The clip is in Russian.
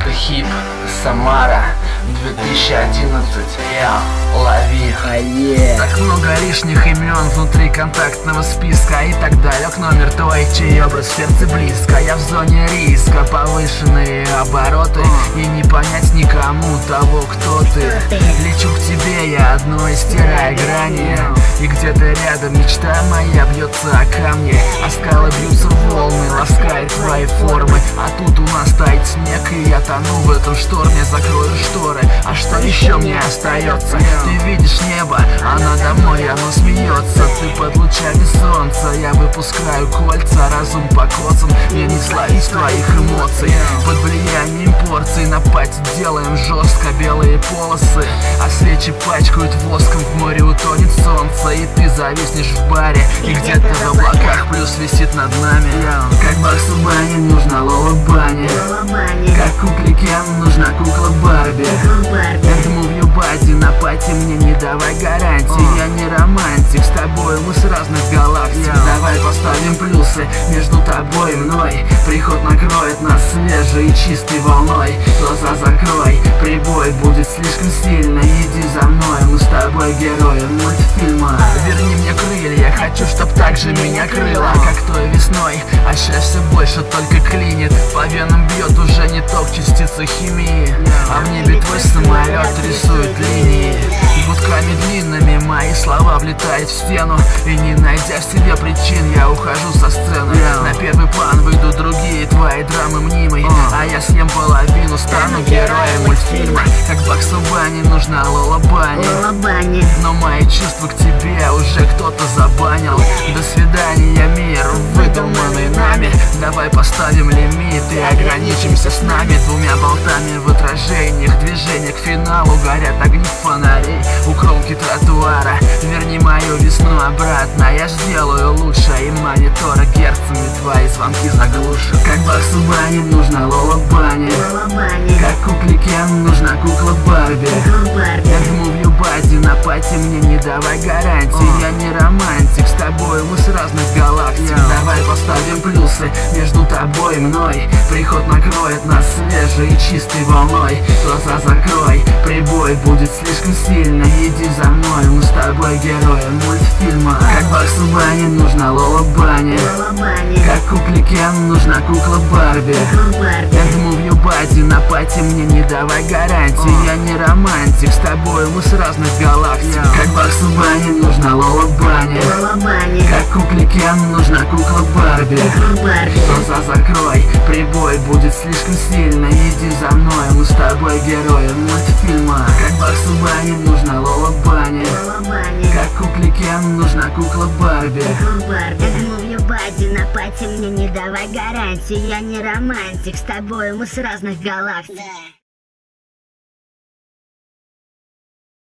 Хип, Самара, 2011, лови. Так много лишних имен внутри контактного списка. И так далек номер твой, чей образ в сердце близко. Я в зоне риска, повышенные обороты, и не понять никому того, кто ты. Лечу к тебе я одной, стирая грани, и где-то рядом мечта моя бьется о камни, а скалы бьются в волны, ласкает твои формы. А тут у нас тает снег, и я тону в этом шторме. Закрою шторы, а что еще мне остается? Ты видишь небо, а надо мной оно смеется. Ты под лучами солнца, я выпускаю кольца. Разум покоцан, мне не словить твоих эмоций. Под влиянием порций на пати делаем жестко белые полосы, а свечи пачкают воском, в море утонет солнце. И ты зависнешь в баре, и где-то в облаках плюс висит над нами. Как Баксу Банни нужна Лола Банни, как кукле Кен нужна кукла Барби. And move your body, на пати мне не давай гарантии. Я не романтик, с тобой мы с разных галактик. Давай поставим плюсы между тобой и мной. Приход накроет нас свежей и чистой волной. Глаза закрой, прибой будет слишком сильно. Иди за мной, мы с тобой герои мультфильма. Верни мне крылья, хочу, чтоб так же меня крыло, как той весной. А счастье больше только клинит, по венам бьет уже не ток, частицы химии. А в небе твой самолет рисует линии. Гудками длинными мои слова влетают в стену, и не найдя в себе причин, я ухожу со сцены. На первый план выйдут другие твои драмы мнимой, а я съем половину, стану героем мультфильма. Как Баксу Банни нужна Лола Банни, но мои чувства к тебе уже кто-то забанил. До свидания, мир, выдуманный нами. Давай поставим лимит и ограничимся с нами. Двумя болтами в отражениях, движение к финалу. Горят огни фонарей у кромки тротуара. Верни мою весну обратно, я сделаю лучше. И монитора герцами твои звонки заглушу. Как Баксу Банни нужна Лола Банни, как кукле Кен нужна кукла Барби. And move your body, на пати мне не давай гарантии. Я не романтик, с тобой мы с разных галактик. Давай поставим плюсы между тобой и мной. Приход накроет нас свежей и чистой волной. Глаза закрой, прибой будет слишком сильно. Иди за мной, мы с тобой герои мультфильма. Как Баксу Банни нужна Лола Банни, как кукле Кен нужна кукла Барби. And move your body, на пати мне не давай гарантии. Я не романтик, с тобой мы с разных галактик. Как Баксу Банни нужна Лола Банни, как кукле Кен нужна кукла Барби. Глаза закрой, прибой будет слишком сильно. Иди за мной, мы с тобой герои мультфильма. Как Баксу Банни нужна Лола Банни, как кукле Кен нужна кукла Барби. And move your body, на пати мне не давай гарантии. Я не романтик, с тобой мы с разных галактик.